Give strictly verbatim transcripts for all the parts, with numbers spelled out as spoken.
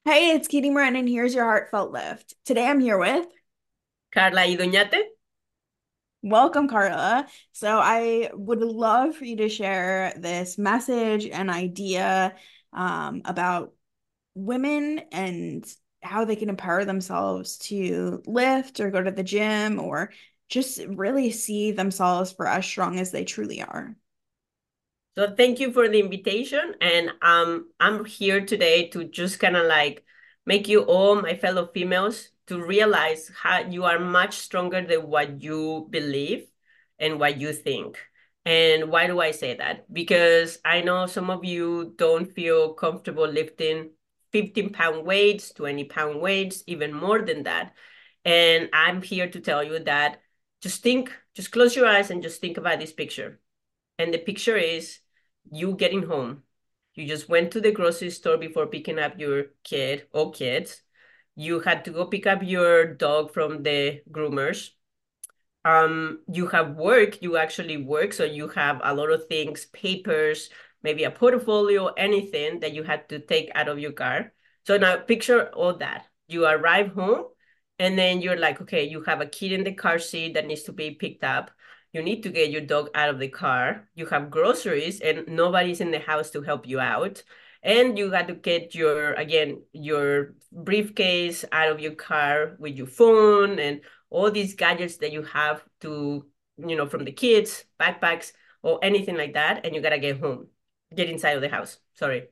Hey, it's Katie Moran, and here's your heartfelt lift. Today I'm here with Carla y Doñate. welcome, Carla. So I would love for you to share this message and idea um, about women and how they can empower themselves to lift or go to the gym or just really see themselves for as strong as they truly are. So thank you for the invitation. And um, I'm here today to just kind of like make you all, my fellow females, to realize how you are much stronger than what you believe and what you think. And why do I say that? Because I know some of you don't feel comfortable lifting fifteen pound weights, twenty pound weights, even more than that. And I'm here to tell you that just think, just close your eyes and just think about this picture. And the picture is you getting home. You just went to the grocery store before picking up your kid or kids. You had to go pick up your dog from the groomers. Um, you have work, you actually work, so you have a lot of things, papers, maybe a portfolio, anything that you had to take out of your car. So now picture all that. You arrive home and then you're like, okay, you have a kid in the car seat that needs to be picked up. You need to get your dog out of the car. You have groceries and nobody's in the house to help you out. And you got to get your, again, your briefcase out of your car with your phone and all these gadgets that you have to, you know, from the kids, backpacks, or anything like that, and you gotta get home, get inside of the house. Sorry.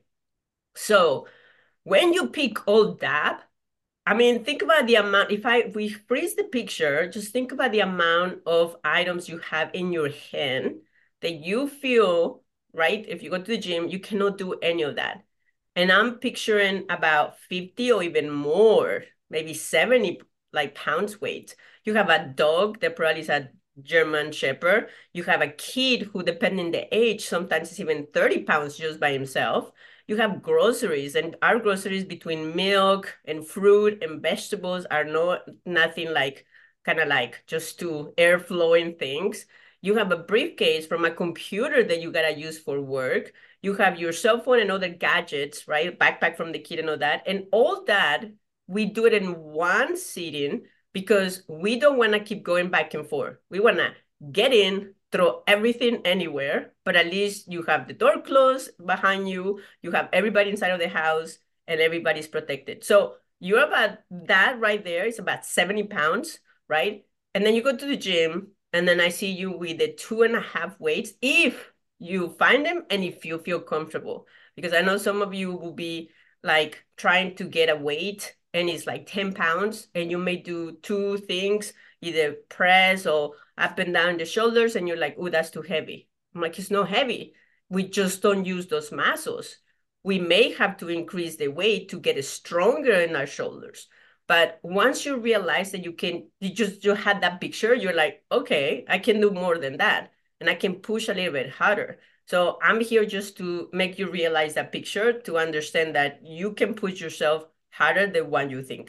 So when you pick all that, I mean, think about the amount. If I if we freeze the picture, just think about the amount of items you have in your hand that you feel, right? If you go to the gym, you cannot do any of that. And I'm picturing about fifty or even more, maybe seventy like pounds weight. You have a dog that probably is a German Shepherd. You have a kid who, depending the age, sometimes is even thirty pounds just by himself. You have groceries, and our groceries between milk and fruit and vegetables are no nothing like kind of like just to air flowing things. You have a briefcase from a computer that you gotta use for work. You have your cell phone and other gadgets, right? Backpack from the kid and all that. And all that, we do it in one sitting because we don't want to keep going back and forth. We want to get in, throw everything anywhere, but at least you have the door closed behind you, you have everybody inside of the house, and everybody's protected. So you're about that right there. It's about seventy pounds, right? And then you go to the gym, and then I see you with the two and a half weights. If you find them and if you feel comfortable. Because I know some of you will be like trying to get a weight and it's like ten pounds, and you may do two things, either press or up and down the shoulders, and you're like, oh, that's too heavy. I'm like, it's not heavy. We just don't use those muscles. We may have to increase the weight to get stronger in our shoulders. But once you realize that you can, you just you had that picture, you're like, okay, I can do more than that and I can push a little bit harder. So I'm here just to make you realize that picture, to understand that you can push yourself harder than what you think.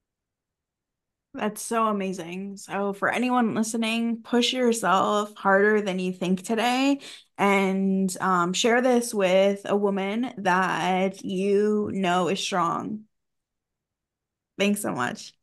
That's so amazing. So, for anyone listening, push yourself harder than you think today and um, share this with a woman that you know is strong. Thanks so much.